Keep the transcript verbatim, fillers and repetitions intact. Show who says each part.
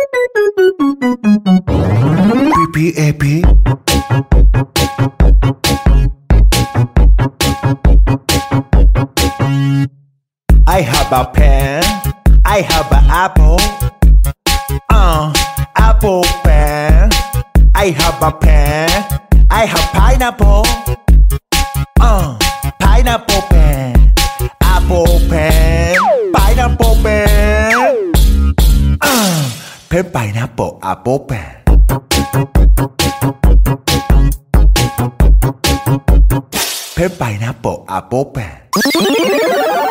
Speaker 1: P P A P I have a pen, I have an apple, uh, apple pen. I have a pen, I have pineapple, uh, pineapple pen, apple pen, pineapple pen, uh, pen pineapple apple pen. Pen pineapple apple pen.